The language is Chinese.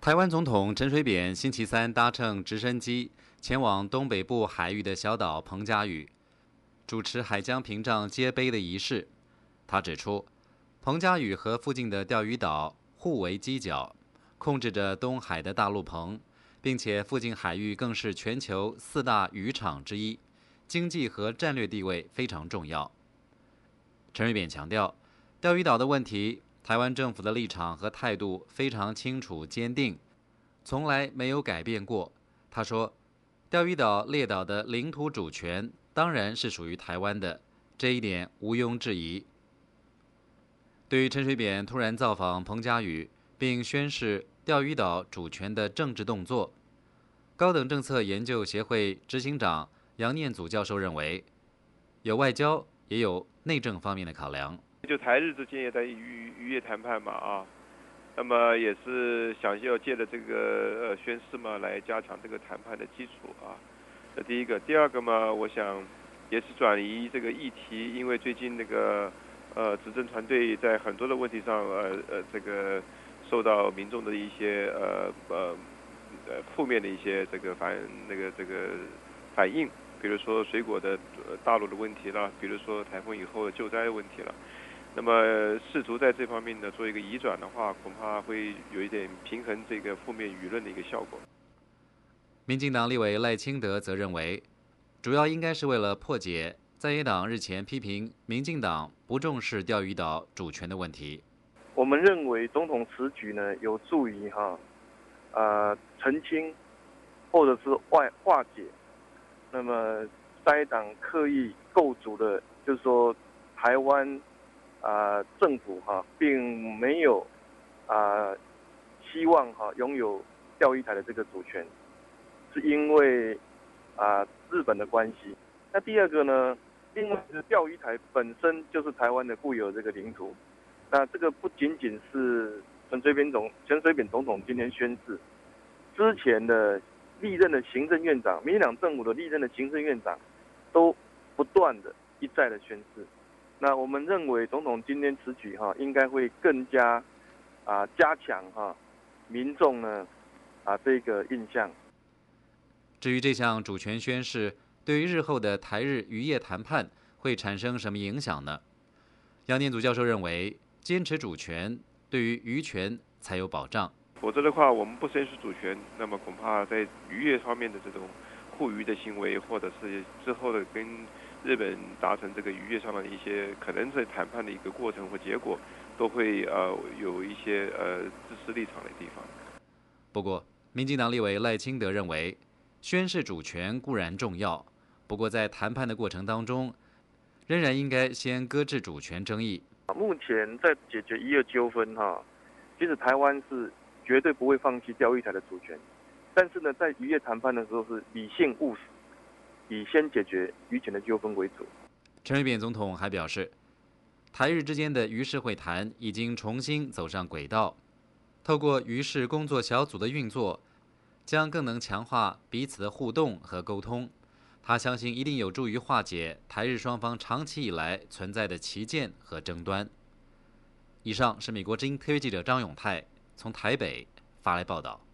台湾总统陈水扁星期三搭乘直升机前往东北部海域的小岛彭佳屿，主持海疆屏障揭碑的仪式。他指出，彭佳屿和附近的钓鱼岛互为犄角，控制着东海的大陆棚，并且附近海域更是全球4大渔场之一，经济和战略地位非常重要。陈水扁强调，钓鱼岛的问题，台湾政府的立场和态度非常清楚坚定，从来没有改变过。他说，钓鱼岛列岛的领土主权当然是属于台湾的，这一点毋庸置疑。对于陈水扁突然造访彭佳屿并宣示钓鱼岛主权的政治动作，高等政策研究协会执行长杨念祖教授认为，有外交也有内政方面的考量。 就台日之间也在渔业谈判嘛啊，那么也是想要借着这个宣誓嘛，来加强这个谈判的基础啊。这第一个，第二个嘛，我想也是转移这个议题，因为最近那个执政团队在很多的问题上这个受到民众的一些负面的一些这个反应，比如说水果的大陆的问题了，比如说台风以后的救灾问题了。那么试图在这方面呢做一个移转的话，恐怕会有一点平衡这个负面舆论的一个效果。 民进党立委赖清德则认为，主要应该是为了破解在野党日前批评民进党不重视钓鱼岛主权的问题。 我们认为总统此举呢，有助于澄清或者是化解，那么在野党刻意构筑的，就是说台湾政府并没有希望拥有钓鱼台的这个主权，是因为日本的关系。那第二个呢，另外是钓鱼台本身就是台湾的固有这个领土。那这个不仅仅是陈水扁总统今天宣誓，之前的历任的行政院长，民进党政府的历任的行政院长，都不断的一再的宣誓。那我们认为总统今天此举应该会更加加强民众呢这个印象。 至于这项主权宣示对于日后的台日渔业谈判会产生什么影响呢？杨念祖教授认为，坚持主权对于渔权才有保障， 否则的话，我们不坚持主权，那么恐怕在渔业方面的这种护渔的行为，或者是之后的跟日本达成这个渔业上的一些可能在谈判的一个过程或结果，都会有一些支持立场的地方。 不过，民进党立委赖清德认为，宣示主权固然重要，不过在谈判的过程当中，仍然应该先搁置主权争议。 目前在解决渔业纠纷其实台湾是绝对不会放弃钓鱼台的主权，但是呢，在渔业谈判的时候是理性务实，以先解决渔权的纠纷为主。 陈水扁总统还表示，台日之间的渔事会谈已经重新走上轨道，透过渔事工作小组的运作，将更能强化彼此的互动和沟通。他相信一定有助于化解台日双方长期以来存在的歧见和争端。以上是美国之音特约记者张永泰从台北发来报道。